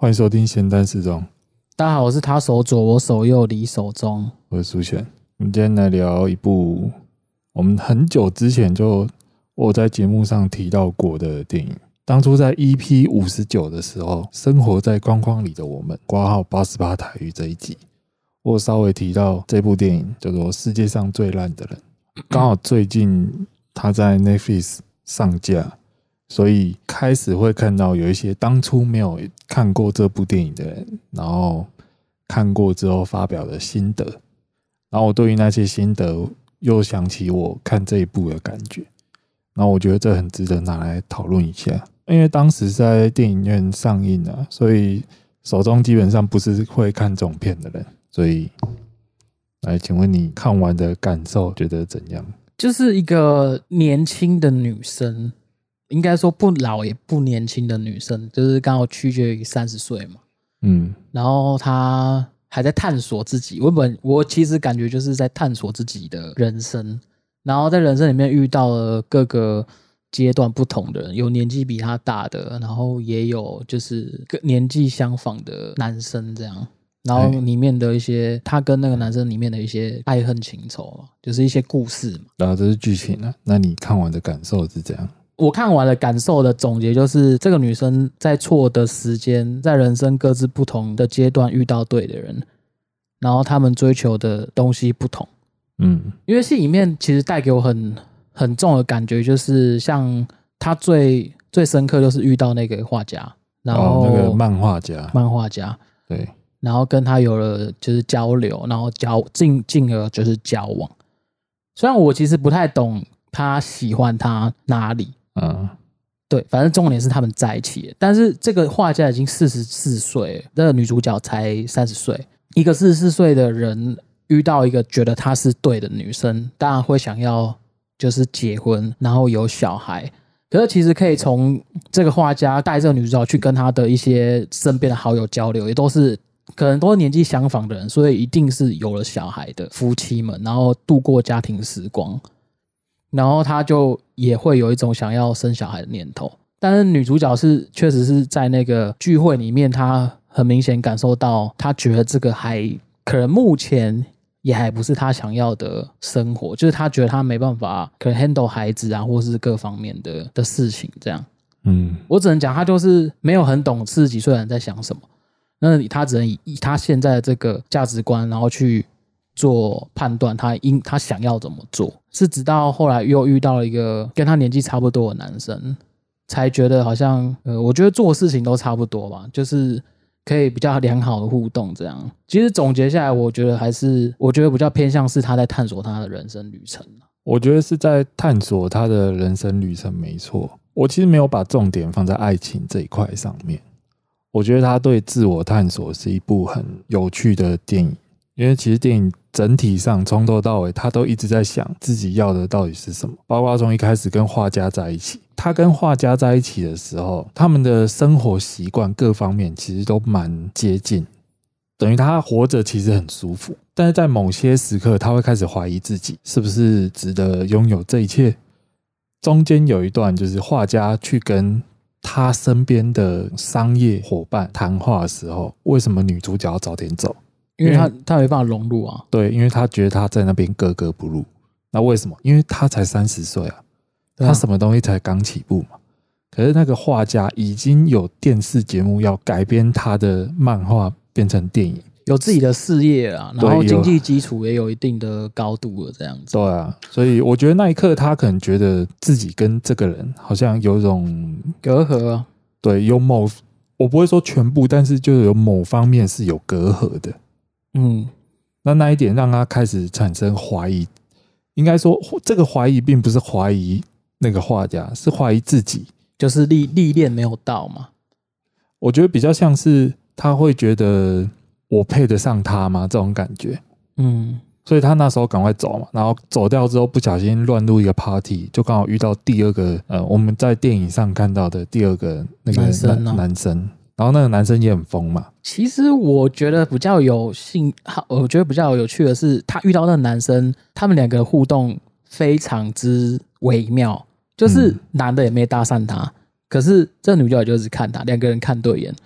欢迎收听咸蛋时钟。 大家好，我是他手左我手右李手中， 我是苏璇。我们今天来聊一部我们很久之前就我在节目上提到过的电影。当初在 EP59 的时候，生活在框框里的我们括号88台语这一集，我稍微提到这部电影叫做《世界上最烂的人》。刚好最近它在 Netflix 上架，所以开始会看到有一些当初没有看过这部电影的人，然后看过之后发表的心得，然后我对于那些心得又想起我看这一部的感觉，然后我觉得这很值得拿来讨论一下。因为当时在电影院上映啊，所以手中基本上不是会看这种片的人，所以来请问你看完的感受觉得怎样？ 就是一个年轻的女生，应该说不老也不年轻的女生，就是刚好区决于30岁嘛。然后她还在探索自己，我其实感觉就是在探索自己的人生，然后在人生里面遇到了各个阶段不同的人，有年纪比她大的，然后也有就是年纪相仿的男生这样。然后里面的一些他跟那个男生里面的一些爱恨情仇嘛，就是一些故事嘛。 然后这是剧情啊，那你看完的感受是怎样？ 我看完的感受的总结就是，这个女生在错的时间，在人生各自不同的阶段遇到对的人，然后他们追求的东西不同。因为戏里面其实带给我很重的感觉，就是像他最深刻就是遇到那个画家，然后那个漫画家，对。 然后跟他有了就是交流，然后进而就是交往。虽然我其实不太懂他喜欢他哪里，对，反正重点是他们在一起了。但是这个画家已经44岁了，这个女主角才30岁。一个44岁的人遇到一个觉得她是对的女生，当然会想要就是结婚，然后有小孩。可是其实可以从这个画家带这个女主角去跟他的一些身边的好友交流，也都是可能都是年纪相仿的人，所以一定是有了小孩的夫妻们，然后度过家庭时光，然后他就也会有一种想要生小孩的念头。但是女主角确实是在那个聚会里面，她很明显感受到，她觉得这个还可能目前也还不是她想要的生活，就是她觉得她没办法可能 handle 孩子啊，或是各方面的事情这样。我只能讲她就是没有很懂40几岁的人在想什么。那他只能以他现在的这个价值观，然后去做判断，他想要怎么做。是直到后来又遇到了一个跟他年纪差不多的男生，才觉得好像我觉得做事情都差不多吧，就是可以比较良好的互动这样。其实总结下来，我觉得比较偏向是他在探索他的人生旅程。 我觉得是在探索他的人生旅程，没错。我其实没有把重点放在爱情这一块上面。我觉得他对自我探索是一部很有趣的电影，因为其实电影整体上从头到尾他都一直在想自己要的到底是什么，包括从一开始跟画家在一起，他跟画家在一起的时候，他们的生活习惯各方面其实都蛮接近，等于他活着其实很舒服，但是在某些时刻他会开始怀疑自己是不是值得拥有这一切。中间有一段就是画家去跟他身边的商业伙伴谈话的时候，为什么女主角要早点走？ 因为他没办法融入啊。 对，因为他觉得他在那边格格不入。那为什么？因为他才30岁啊，他什么东西才刚起步嘛。可是那个画家已经有电视节目要改编他的漫画变成电影， 有自己的事业啊，然后经济基础也有一定的高度了，这样子。 对啊，所以我觉得那一刻他可能觉得自己跟这个人好像有一种隔阂啊。 对，我不会说全部，但是就有某方面是有隔阂的。那一点让他开始产生怀疑，应该说这个怀疑并不是怀疑那个画家，是怀疑自己， 就是历练没有到嘛。 我觉得比较像是他会觉得我配得上他吗？这种感觉。所以他那时候赶快走嘛，然后走掉之后不小心乱入一个 party， 就刚好遇到第二个我们在电影上看到的第二个那个男生，然后那个男生也很疯嘛。 其实我觉得比较有趣的是，他遇到那个男生，他们两个的互动非常之微妙，就是男的也没搭讪他，可是这女角就是看他，两个人看对眼，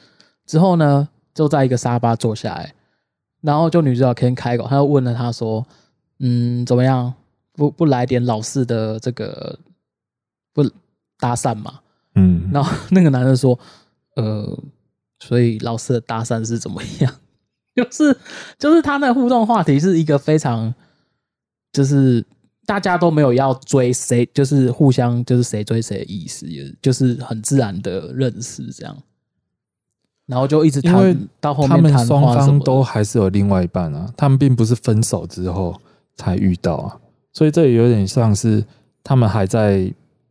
之后呢，就在一个沙发坐下来，然后就女主角先开口，她就问了他说：“怎么样？不来点老式的这个不搭讪嘛？”然后那个男的说：“所以老式的搭讪是怎么样？”就是他那个互动话题是一个非常，就是大家都没有要追谁，就是互相就是谁追谁的意思，也就是很自然的认识这样。然后就一直谈到后面， 他们双方都还是有另外一半啊，他们并不是分手之后才遇到啊，所以这也有点像是他们还在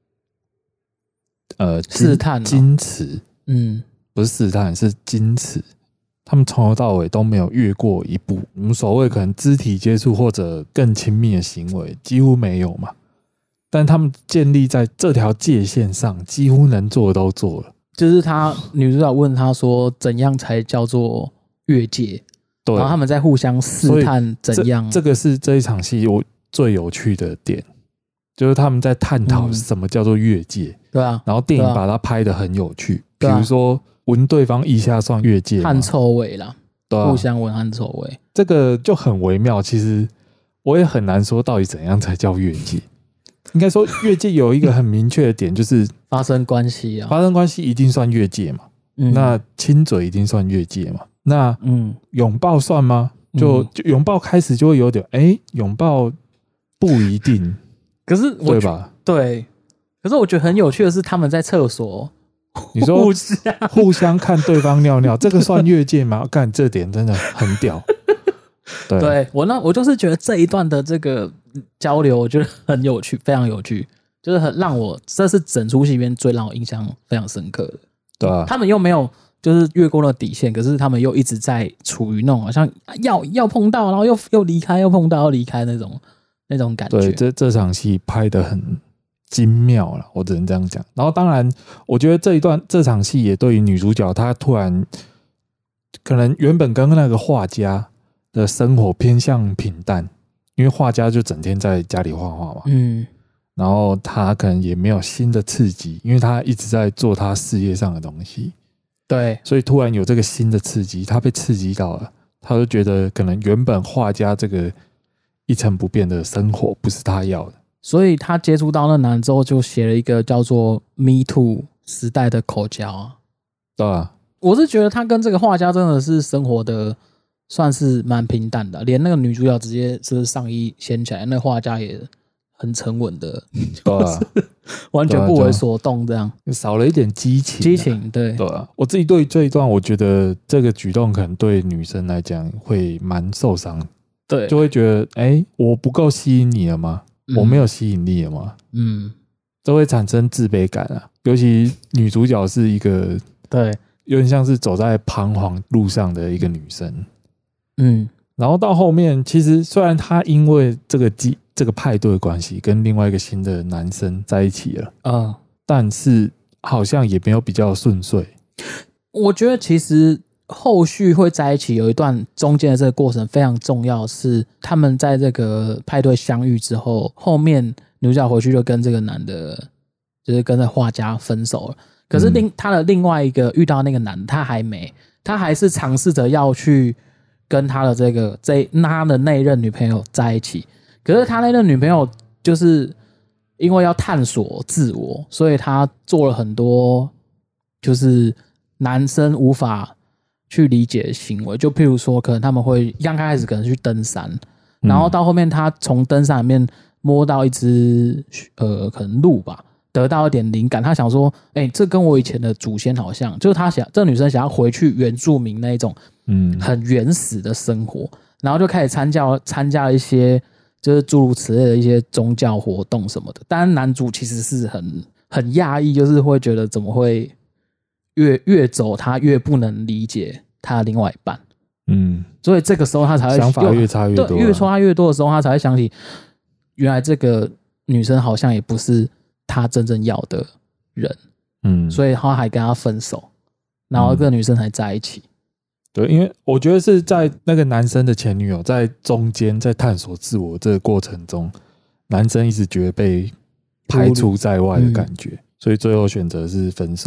试探矜持，不是试探，是矜持。他们从头到尾都没有越过一步，我们所谓可能肢体接触或者更亲密的行为几乎没有嘛，但他们建立在这条界限上，几乎能做的都做了。 就是女主角问他说怎样才叫做越界，然后他们在互相试探怎样。 这个是这一场戏我最有趣的点，就是他们在探讨什么叫做越界， 对啊， 然后电影把它拍得很有趣，比如说闻对方腋下算越界吗？ 汗臭味啦， 对啊， 互相闻汗臭味， 这个就很微妙。其实我也很难说到底怎样才叫越界。应该说越界有一个很明确的点，就是发生关系啊， 发生关系一定算越界嘛。那亲嘴一定算越界嘛。那拥抱算吗？就拥抱开始就会有点拥抱不一定， 可是对吧？ 对，可是我觉得很有趣的是他们在厕所。 你说互相看对方尿尿，这个算越界吗？干，这点真的很屌。 对，我就是觉得这一段的这个交流，我觉得很有趣，非常有趣，就是这是整出戏里面最让我印象非常深刻的。 对啊， 他们又没有就是越过了底线，可是他们又一直在处于那种好像要碰到，然后又离开，又碰到又离开那种感觉。 对，这场戏拍得很精妙了，我只能这样讲。然后当然我觉得这场戏也对于女主角她突然可能原本跟那个画家的生活偏向平淡，因为画家就整天在家里画画嘛，然后他可能也没有新的刺激，因为他一直在做他事业上的东西， 对， 所以突然有这个新的刺激，他被刺激到了，他就觉得可能原本画家这个一成不变的生活不是他要的。 所以他接触到那男之后，就写了一个叫做 "Me Too" 时代的口交啊。 对啊， 我是觉得他跟这个画家真的是生活的算是蛮平淡的，连那个女主角直接是上衣掀起来，那画家也很沉稳的，就是完全不为所动，这样少了一点激情。 对啊，我自己对这一段，我觉得这个举动可能对女生来讲会蛮受伤， 对， 就会觉得我不够吸引你了吗？我没有吸引力了吗？这会产生自卑感啊。尤其女主角是一个对， 有点像是走在彷徨路上的一个女生。然后到后面，其实虽然她因为这个派对的关系跟另外一个新的男生在一起了，但是好像也没有比较顺遂。 我觉得其实后续会在一起有一段中间的这个过程非常重要，是他们在这个派对相遇之后，后面女主角回去就跟这个男的就是跟这画家分手了。可是他的另外一个遇到那个男的，他还是尝试着要去跟他的他的那一任女朋友在一起。可是他那任女朋友就是因为要探索自我，所以他做了很多就是男生无法去理解的行为，就譬如说可能他们会刚开始可能去登山，然后到后面他从登山里面摸到一只可能鹿吧，得到一点灵感，他想说这跟我以前的祖先好像，就是这女生想要回去原住民那一种很原始的生活，然后就开始参加一些就是诸如此类的一些宗教活动什么的。当然男主其实是很讶异，就是会觉得怎么会越走他越不能理解他的另外一半，所以这个时候他才会想法越差越多， 对，越差越多的时候，他才会想起原来这个女生好像也不是他真正要的人，所以他还跟他分手，然后这个女生才在一起。 对，因为我觉得是在那个男生的前女友在中间在探索自我这个过程中，男生一直觉得被排除在外的感觉，所以最后选择是分手。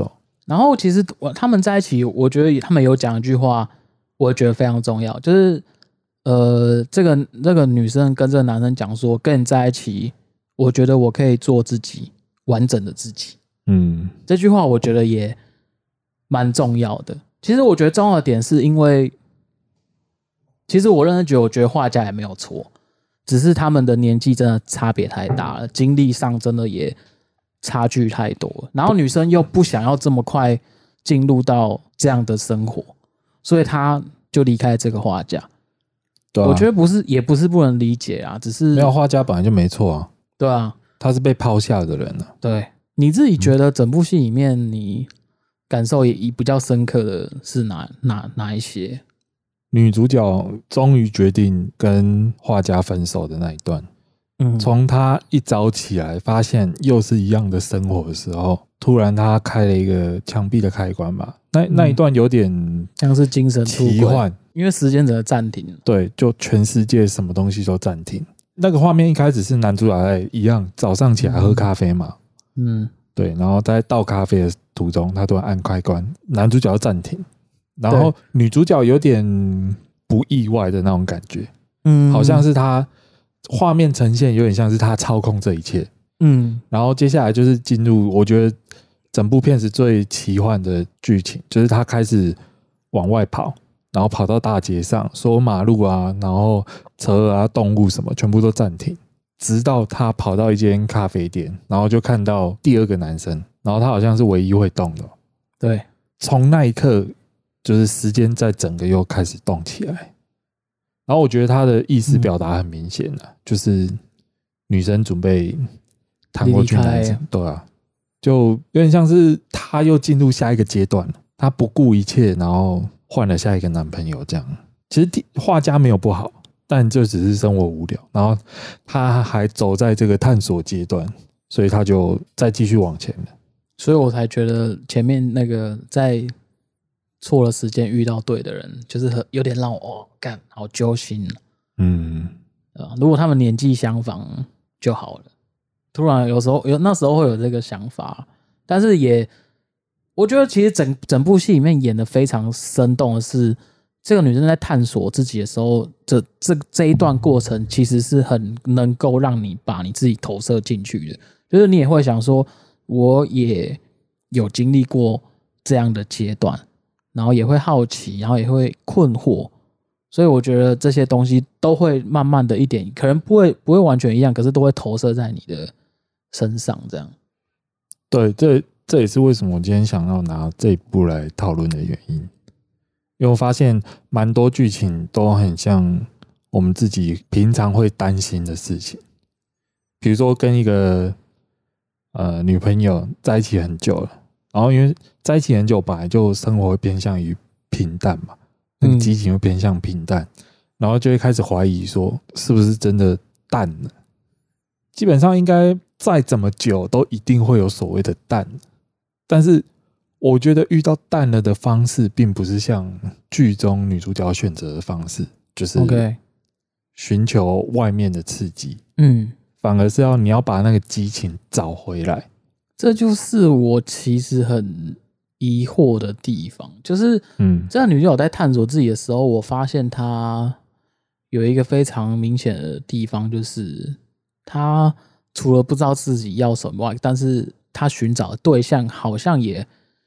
然后其实他们在一起，我觉得他们有讲一句话，我觉得非常重要，就是这个女生跟这个男生讲说，跟你在一起，我觉得我可以做自己，完整的自己。这句话我觉得也蛮重要的。其实我觉得重要的点是因为，其实我认真觉得，我觉得画家也没有错，只是他们的年纪真的差别太大了，经历上真的也差距太多了，然后女生又不想要这么快进入到这样的生活，所以她就离开这个画家。对啊，我觉得也不是不能理解啊，只是没有画家本来就没错啊。 对啊， 他是被抛下的人啊。 对，你自己觉得整部戏里面你感受也比较深刻的是哪一些？ 女主角终于决定跟画家分手的那一段。从他一早起来发现又是一样的生活的时候，突然他开了一个墙壁的开关吧，那一段有点像是精神奇幻， 因为时间整个暂停。 对，就全世界什么东西都暂停。那个画面一开始是男主角在一样早上起来喝咖啡嘛，对，然后在倒咖啡的途中，他突然按开关，男主角暂停，然后女主角有点不意外的那种感觉，好像是他。画面呈现有点像是他操控这一切，然后接下来就是进入我觉得整部片是最奇幻的剧情，就是他开始往外跑，然后跑到大街上，所有马路啊，然后车啊、动物什么全部都暂停，直到他跑到一间咖啡店，然后就看到第二个男生，然后他好像是唯一会动的， 对， 从那一刻就是时间在整个又开始动起来。然后我觉得他的意思表达很明显了，就是女生准备弹过去男生，对啊，就有点像是他又进入下一个阶段了，他不顾一切，然后换了下一个男朋友这样。其实画家没有不好，但就只是生活无聊，然后他还走在这个探索阶段，所以他就再继续往前了。 所以我才觉得前面那个在错了时间遇到对的人，就是有点让我干好揪心。如果他们年纪相仿就好了。突然那时候会有这个想法，但是我觉得其实整部戏里面演的非常生动的是，这个女生在探索自己的时候，这一段过程其实是很能够让你把你自己投射进去的，就是你也会想说，我也有经历过这样的阶段。然后也会好奇，然后也会困惑，所以我觉得这些东西都会慢慢的一点，可能不会完全一样，可是都会投射在你的身上，这样。 对，这也是为什么我今天想要拿这一部来讨论的原因，因为我发现蛮多剧情都很像我们自己平常会担心的事情，比如说跟一个女朋友在一起很久了。然后因为在一起很久，本来就生活会偏向于平淡嘛，那个激情会偏向平淡，然后就会开始怀疑说是不是真的淡了。基本上应该再怎么久都一定会有所谓的淡，但是我觉得遇到淡了的方式并不是像剧中女主角选择的方式，就是寻求外面的刺激，反而是你要把那个激情找回来。 这就是我其实很疑惑的地方，就是这个女主角在探索自己的时候，我发现她有一个非常明显的地方，就是她除了不知道自己要什么外，但是她寻找的对象好像也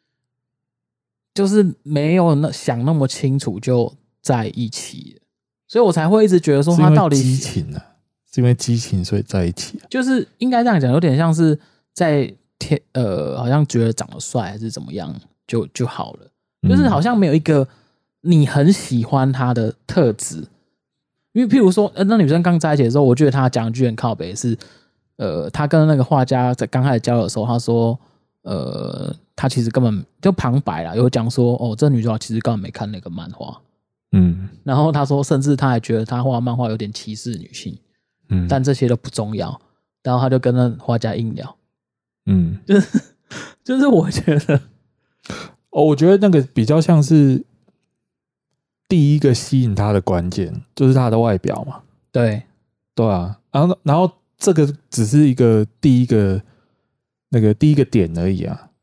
就是没有想那么清楚就在一起了，所以我才会一直觉得说她到底激情啊，是因为激情所以在一起， 就是应该这样讲，有点像是在好像觉得长得帅还是怎么样就好了，就是好像没有一个你很喜欢他的特质。因为譬如说那女生刚在一起的时候，我觉得她讲一句很靠北是她跟那个画家在刚开始交流的时候，她说她其实根本就旁白啦，有讲说这女主角其实根本没看那个漫画，然后她说甚至她还觉得她画漫画有点歧视女性，但这些都不重要，然后她就跟那画家硬聊。就是我觉得我觉得那个比较像是第一个吸引他的关键，就是他的外表嘛。对啊，然后这个只是一个第一个点而已啊。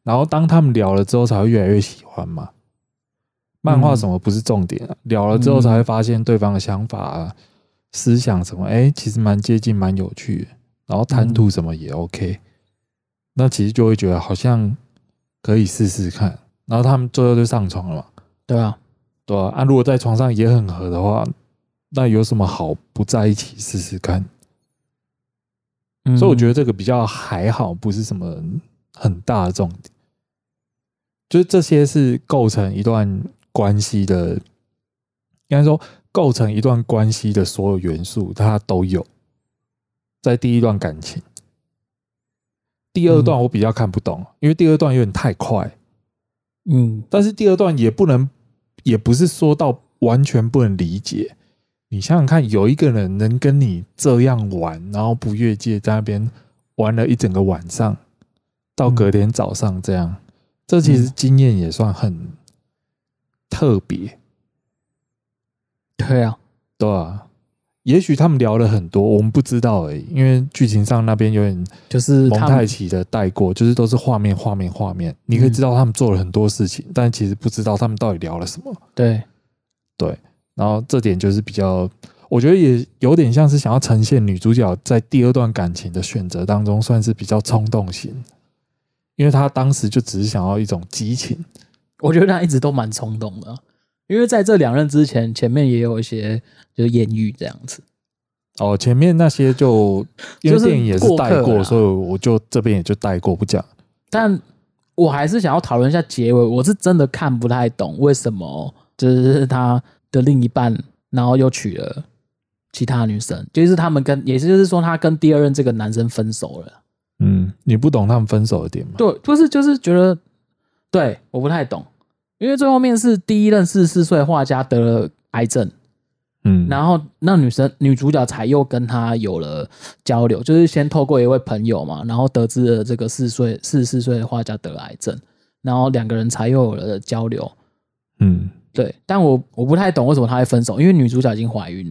然后当他们聊了之后，才会越来越喜欢嘛。漫画什么不是重点啊，聊了之后才会发现对方的想法啊、思想什么，其实蛮接近、蛮有趣的，然后谈吐什么也 OK，那其实就会觉得好像可以试试看，然后他们最后就上床了嘛。 对啊， 对啊，如果在床上也很合的话，那有什么好不在一起试试看？所以我觉得这个比较还好，不是什么很大的重点，就是这些是构成一段关系的，应该说构成一段关系的所有元素，它都有在第一段感情。第二段我比较看不懂，因为第二段有点太快。但是第二段也不是说到完全不能理解。你想想看，有一个人能跟你这样玩，然后不越界，在那边玩了一整个晚上，到隔天早上这样，这其实经验也算很特别。 对啊， 对啊，也许他们聊了很多，我们不知道而已，因为剧情上那边有点就是蒙太奇的带过，就是都是画面，你可以知道他们做了很多事情，但其实不知道他们到底聊了什么。 对， 然后这点就是比较，我觉得也有点像是想要呈现女主角在第二段感情的选择当中，算是比较冲动型，因为她当时就只是想要一种激情。 我觉得她一直都蛮冲动的，因为在这两任之前，前面也有一些就是艳遇这样子。 前面那些就因为电影也是带过，所以我就这边也就带过不讲。 但我还是想要讨论一下结尾，我是真的看不太懂为什么就是他的另一半，然后又娶了其他女生，就是他们也就是说他跟第二任这个男生分手了。 你不懂他们分手的点吗？ 对，就是觉得，对，我不太懂，因为最后面是第一任44岁画家得了癌症，然后那女主角才又跟他有了交流，就是先透过一位朋友嘛，然后得知了这个44岁的画家得了癌症，然后两个人才又有了交流。对，但我不太懂为什么他会分手，因为女主角已经怀孕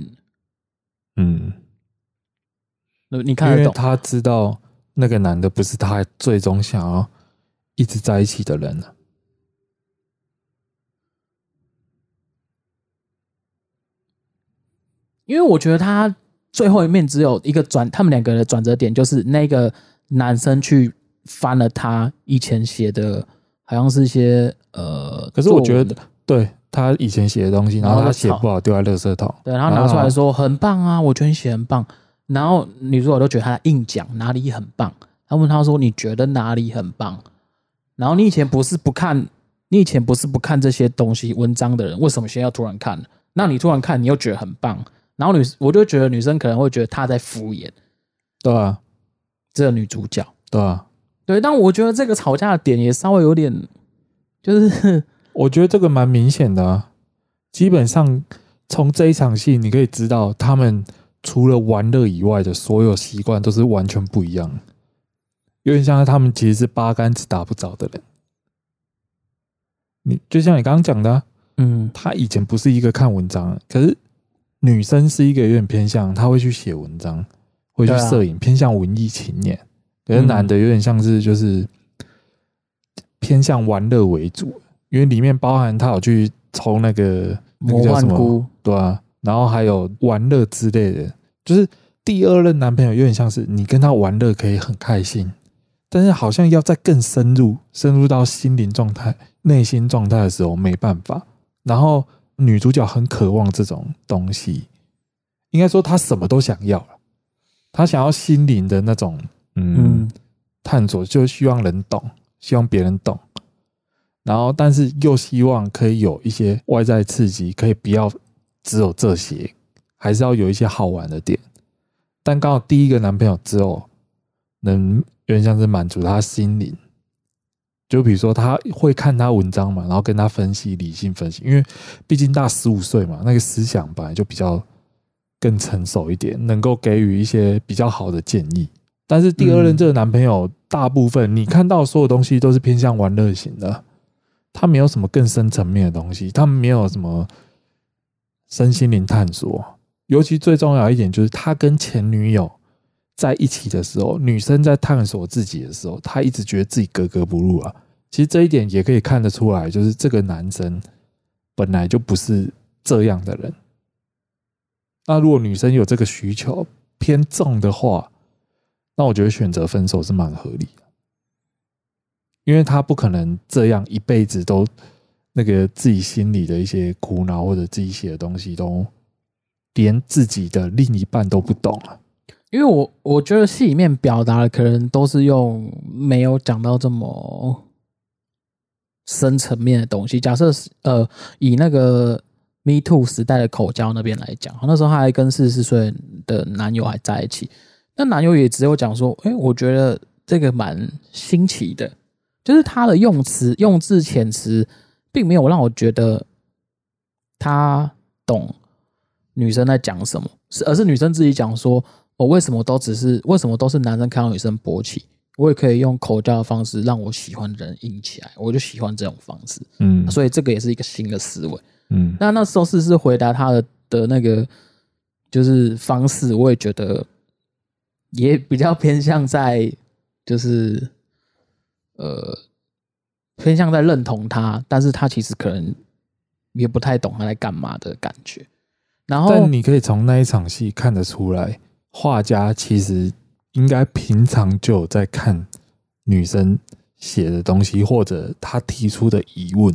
了。你看得懂？ 因为他知道那个男的不是他最终想要一直在一起的人了。 因为我觉得他最后一面只有一个他们两个的转折点，就是那个男生去翻了他以前写的，好像是一些可是我觉得对他以前写的东西，然后他写不好丢在垃圾桶， 对，然后拿出来说很棒啊，我觉得你写很棒。然后女主角都觉得他硬讲哪里很棒，他问他说你觉得哪里很棒？然后你以前不是不看这些东西文章的人，为什么现在要突然看？那你突然看，你又觉得很棒。然后我就觉得女生可能会觉得她在敷衍， 对啊， 这个女主角， 对啊， 对。但我觉得这个吵架的点也稍微有点，就是我觉得这个蛮明显的啊。基本上从这一场戏，你可以知道他们除了玩乐以外的所有习惯都是完全不一样的，有点像他们其实是八竿子打不着的人。你就像你刚刚讲的啊，他以前不是一个看文章，可是女生是一个有点偏向，她会去写文章，会去摄影，偏向文艺青年。可是男的有点像是就是偏向玩乐为主，因为里面包含他有去抽那个魔幻菇， 对啊，然后还有玩乐之类的。就是第二任男朋友有点像是你跟他玩乐可以很开心，但是好像要再更深入到心灵状态、内心状态的时候没办法。然后女主角很渴望这种东西，应该说她什么都想要了，她想要心灵的那种探索，就希望人懂，希望别人懂，然后但是又希望可以有一些外在刺激，可以不要只有这些，还是要有一些好玩的点。但刚好第一个男朋友之后能有点像是满足他心灵，就比如说他会看他文章嘛，然后跟他分析，理性分析，因为毕竟大15岁嘛，那个思想本来就比较更成熟一点，能够给予一些比较好的建议。但是第二任这个男朋友大部分你看到所有东西都是偏向玩乐型的，他没有什么更深层面的东西，他没有什么身心灵探索。尤其最重要一点就是他跟前女友在一起的时候，女生在探索自己的时候，他一直觉得自己格格不入啊。 其实这一点也可以看得出来，就是这个男生本来就不是这样的人。那如果女生有这个需求偏重的话，那我觉得选择分手是蛮合理的，因为他不可能这样一辈子都那个自己心里的一些苦恼或者自己写的东西都连自己的另一半都不懂啊。 因为我觉得戏里面表达的可能都是用没有讲到这么深层面的东西。假设以那个 Me Too 时代的口交那边来讲，那时候他还跟44岁的男友还在一起，那男友也只有讲说，我觉得这个蛮新奇的，就是他的用字遣词并没有让我觉得他懂女生在讲什么，而是女生自己讲说，为什么都是男生看到女生勃起，我也可以用口交的方式让我喜欢的人硬起来，我就喜欢这种方式。所以这个也是一个新的思维。那时候是回答他的那个就是方式，我也觉得也比较偏向在就是偏向在认同他，但是他其实可能也不太懂他在干嘛的感觉。然后但你可以从那一场戏看得出来，画家其实应该平常就有在看女生写的东西，或者她提出的疑问。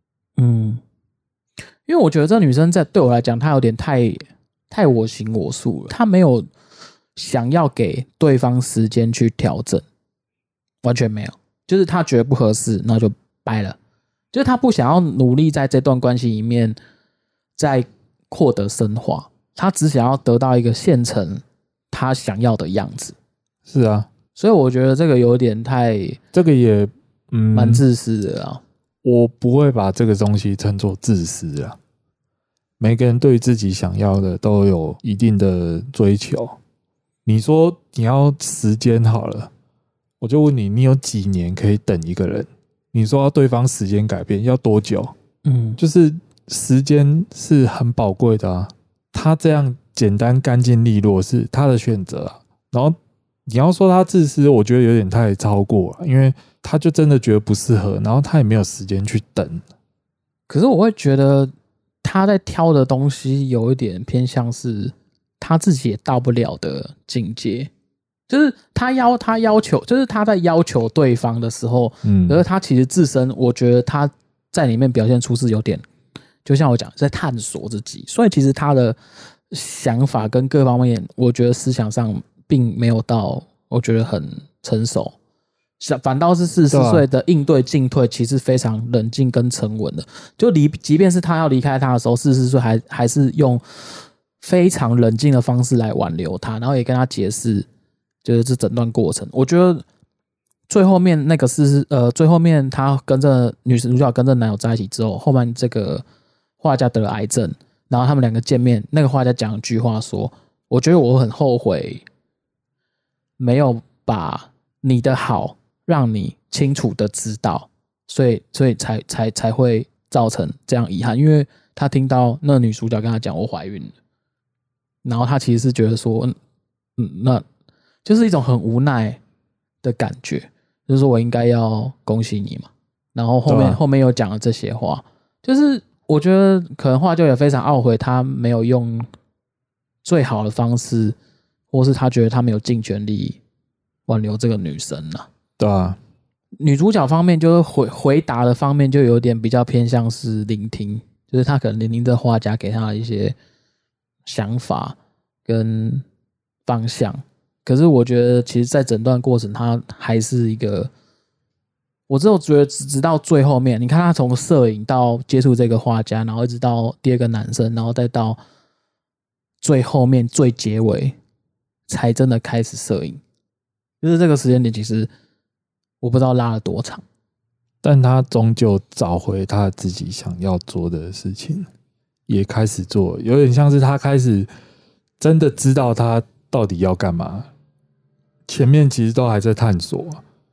因为我觉得这女生对我来讲，她有点太我行我素了，她没有想要给对方时间去调整，完全没有，就是她觉得不合适，那就掰了，就是她不想要努力在这段关系里面再获得升华，她只想要得到一个现成她想要的样子。 是啊， 所以我觉得这个有点这个也蛮自私的啊。 我不会把这个东西称作自私啊。每个人对自己想要的都有一定的追求。你说你要时间好了，我就问你，你有几年可以等一个人？你说要对方时间改变要多久？就是时间是很宝贵的啊。他这样简单干净利落是他的选择啊。然后你要说他自私，我觉得有点太超过了，因为他就真的觉得不适合，然后他也没有时间去等。 可是我会觉得他在挑的东西有一点偏向是他自己也到不了的境界，就是他要求，就是他在要求对方的时候，可是他其实自身，我觉得他在里面表现出是有点，就像我讲，在探索自己，所以其实他的想法跟各方面，我觉得思想上并没有到，我觉得很成熟。反倒是44岁的应对进退其实非常冷静跟沉稳的，就即便是他要离开他的时候，44岁还是用非常冷静的方式来挽留他，然后也跟他解释就是这整段过程。我觉得最后面那个最后面他跟着女主角跟着男友在一起之后，后面这个画家得了癌症，然后他们两个见面，那个画家讲一句话说，我觉得我很后悔没有把你的好让你清楚的知道，所以才会造成这样遗憾。因为他听到那女主角跟他讲我怀孕了，然后他其实是觉得说，那就是一种很无奈的感觉，就是说我应该要恭喜你嘛。然后后面又讲了这些话，就是我觉得可能画家也非常懊悔，他没有用最好的方式，或是他觉得他没有尽全力挽留这个女生啊。 对啊， 女主角方面就是回答的方面就有点比较偏向是聆听，就是他可能聆听这画家给他的一些想法跟方向。可是我觉得其实在整段过程他还是一个，我只有觉得直到最后面，你看他从摄影到接触这个画家，然后一直到第二个男生，然后再到最后面最结尾才真的开始摄影，就是这个时间点其实我不知道拉了多长， 但他终究找回他自己想要做的事情，也开始做，有点像是他开始真的知道他到底要干嘛，前面其实都还在探索，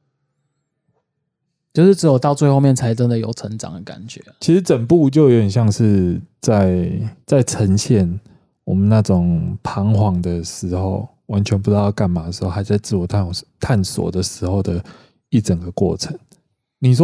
就是只有到最后面才真的有成长的感觉。 其实整部就有点像是在呈现我们那种彷徨的时候，完全不知道要干嘛的时候，还在自我探索的时候的一整个过程。你说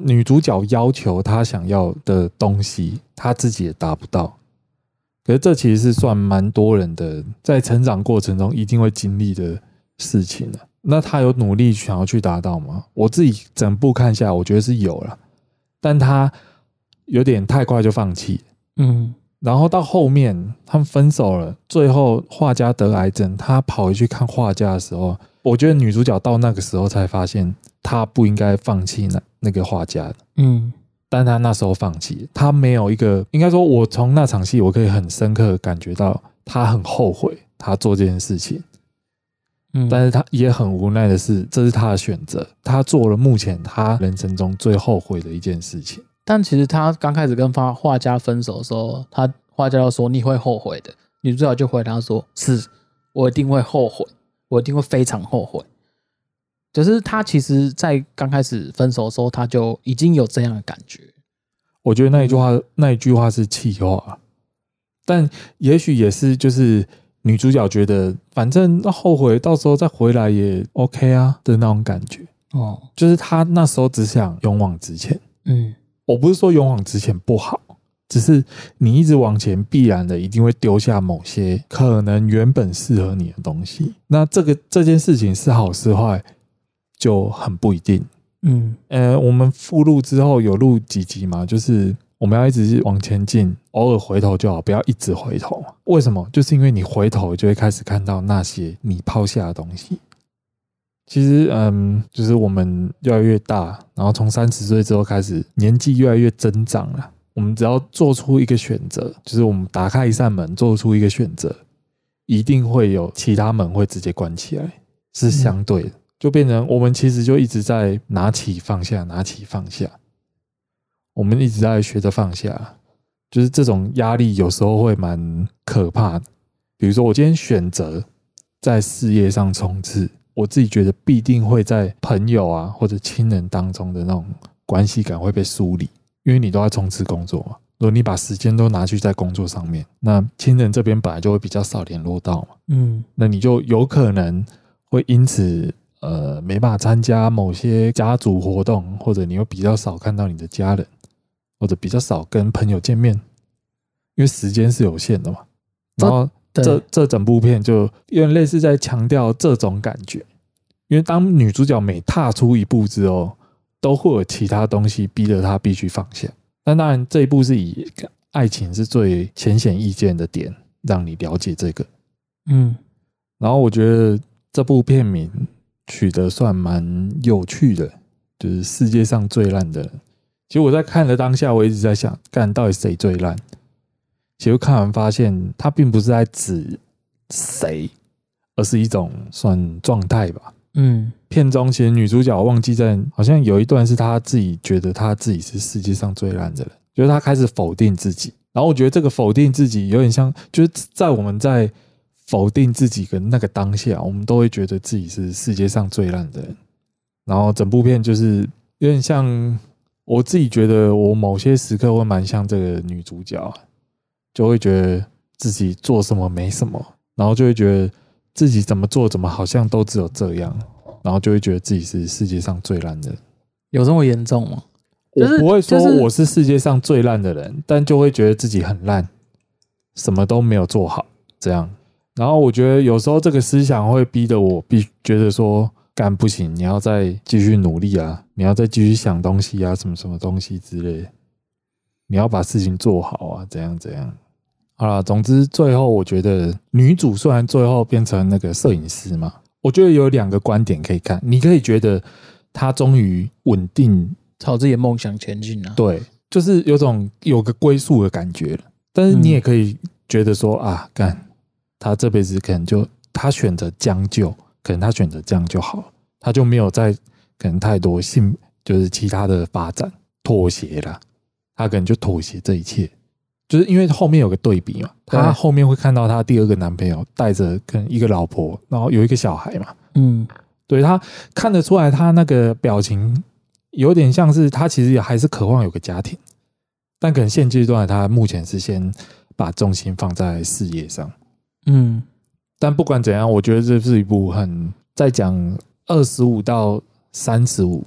女主角要求她想要的东西，她自己也达不到。可是这其实是算蛮多人的在成长过程中一定会经历的事情了。那她有努力想要去达到吗？我自己整部看下来，我觉得是有啦，但她有点太快就放弃。然后到后面他们分手了，最后画家得癌症，她跑回去看画家的时候，我觉得女主角到那个时候才发现她不应该放弃那个画家的。但她那时候放弃，她没有一个，应该说我从那场戏我可以很深刻的感觉到她很后悔她做这件事情。但是她也很无奈的是，这是她的选择，她做了目前她人生中最后悔的一件事情。 但其实她刚开始跟画家分手的时候，画家就说你会后悔的，女主角就回答说是，我一定会后悔，我一定会非常后悔。就是她其实在刚开始分手的时候，她就已经有这样的感觉。 我觉得那一句话是气话，但也许也是就是女主角觉得反正后悔到时候再回来也 OK 啊的那种感觉。就是她那时候只想勇往直前。我不是说勇往直前不好，只是你一直往前，必然的一定会丢下某些可能原本适合你的东西。那这件事情是好是坏，就很不一定。我们附录之后有录几集嘛，就是我们要一直往前进，偶尔回头就好，不要一直回头。为什么？就是因为你回头就会开始看到那些你抛下的东西。其实就是我们越来越大，然后从30岁之后开始年纪越来越增长了，我们只要做出一个选择，就是我们打开一扇门做出一个选择，一定会有其他门会直接关起来，是相对的。就变成我们其实就一直在拿起放下，拿起放下，我们一直在学着放下。就是这种压力有时候会蛮可怕的。比如说我今天选择在事业上冲刺，我自己觉得必定会在朋友啊或者亲人当中的那种关系感会被疏离，因为你都在冲刺工作嘛。如果你把时间都拿去在工作上面，那亲人这边本来就会比较少联络到嘛。那你就有可能会因此没办法参加某些家族活动，或者你会比较少看到你的家人，或者比较少跟朋友见面，因为时间是有限的嘛。然后这整部片就有点类似在强调这种感觉，因为当女主角每踏出一步之后，都会有其他东西逼着她必须放下。但当然这一部是以爱情是最浅显易见的点让你了解这个。然后我觉得这部片名取得算蛮有趣的，就是世界上最烂的人。其实我在看的当下我一直在想，干到底谁最烂。其实看完发现他并不是在指谁，而是一种算状态吧。片中其实女主角忘记在好像有一段是她自己觉得她自己是世界上最烂的人，就是她开始否定自己。然后我觉得这个否定自己有点像，就是在我们在否定自己的那个当下，我们都会觉得自己是世界上最烂的人。然后整部片就是有点像，我自己觉得我某些时刻会蛮像这个女主角，就会觉得自己做什么没什么，然后就会觉得自己怎么做怎么好像都只有这样，然后就会觉得自己是世界上最烂的人。 有这么严重吗？ 我不会说我是世界上最烂的人，但就会觉得自己很烂，什么都没有做好这样。然后我觉得有时候这个思想会逼得我觉得说，干不行，你要再继续努力啊，你要再继续想东西啊，什么什么东西之类的，你要把事情做好啊，怎样怎样。好啦，总之最后我觉得女主虽然最后变成那个摄影师嘛，我觉得有2个观点可以看。你可以觉得她终于稳定朝自己的梦想前进啊， 对，就是有个归宿的感觉了。但是你也可以觉得说啊，干她这辈子可能就她选择将就，可能她选择这样就好，她就没有再可能太多就是其他的发展妥协啦，她可能就妥协这一切。就是因为后面有个对比嘛，她后面会看到她第2个男朋友带着跟一个老婆，然后有一个小孩嘛。对，她看得出来，她那个表情有点像是她其实也还是渴望有个家庭，但可能现阶段她目前是先把重心放在事业上。但不管怎样，我觉得这是一部很在讲25到35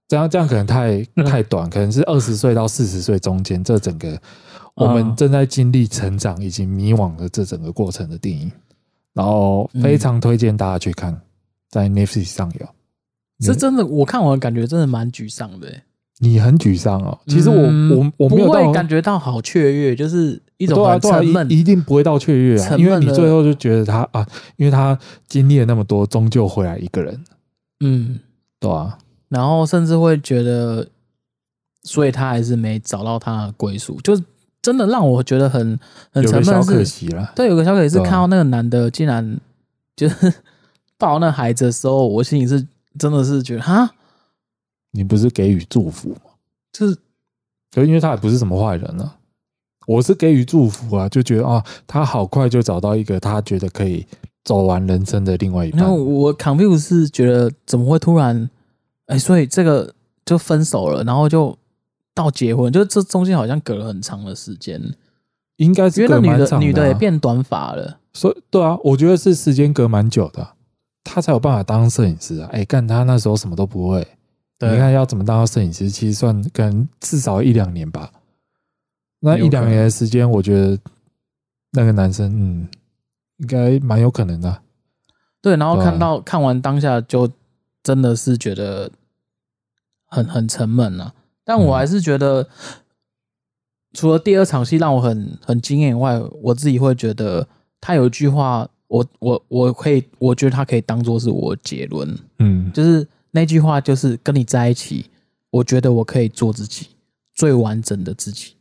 这样可能太短，可能是20岁到40岁中间这整个我们正在经历成长以及迷惘的这整个过程的电影，然后非常推荐大家去看，在 Netflix 上有。 是真的，我看完感觉真的蛮沮丧的。 你很沮丧哦？其实我没有不会感觉到好雀跃，就是一种很沉闷， 一定不会到雀跃啊，因为你最后就觉得他啊，因为他经历了那么多，终究回来一个人，对啊， 然后甚至会觉得，所以他还是没找到他的归属，就是真的让我觉得很沉闷，有个小可惜啦。 对，有个小可惜是看到那个男的竟然就是抱那孩子的时候，我心里是真的是觉得哈。 你不是给予祝福吗？ 就是可是因为他也不是什么坏人啊，我是给予祝福啊，就觉得啊，他好快就找到一个他觉得可以走完人生的另外一半。 然后我 confuse 是觉得怎么会突然，所以这个就分手了，然后就到结婚，就这中间好像隔了很长的时间， 应该是隔蛮长的、 女的也变短发了， 所以对啊，我觉得是时间隔蛮久的、他才有办法当摄影师啊。干他那时候什么都不会。你看要怎么当到摄影师，其实算可能至少1-2年吧。那1-2年的时间，我觉得那个男生应该蛮有可能的。 对，然后看完当下就真的是觉得很沉闷啊。但我还是觉得，除了第2场戏让我很惊艳以外，我自己会觉得他有一句话，我觉得他可以当做是我的结论，就是。那句话就是跟你在一起，我觉得我可以做自己，最完整的自己。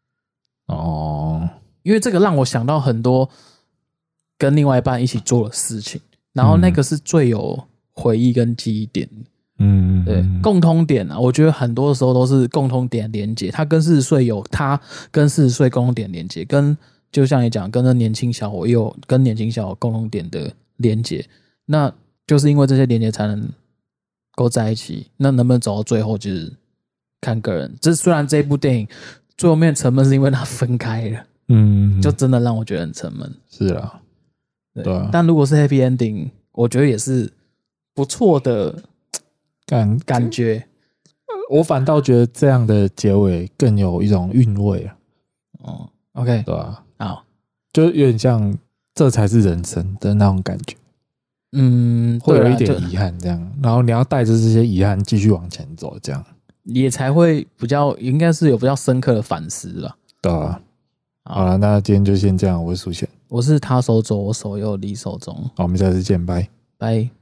因为这个让我想到很多跟另外一半一起做的事情，然后那个是最有回忆跟记忆点的。对，共通点啊，我觉得很多的时候都是共通点连结。他跟40岁有他跟40岁共同点连结，跟就像你讲，跟那年轻小伙也有跟年轻小伙共同点的连结。那就是因为这些连结才能。够在一起，那能不能走到最后就是看个人。虽然这部电影最后面沉闷是因为它分开了，就真的让我觉得很沉闷。 是啊，对啊。 但如果是 happy ending， 我觉得也是不错的感觉。 我反倒觉得这样的结尾更有一种韵味啊。 OK， 对啊， 好， 就有点像这才是人生的那种感觉。会有一点遗憾这样，然后你要带着这些遗憾继续往前走，这样也才会比较，应该是有比较深刻的反思了。 对啊，好了，那今天就先这样。我是苏贤， 我是他手左我手右李手中， 好，我们下次见，拜拜。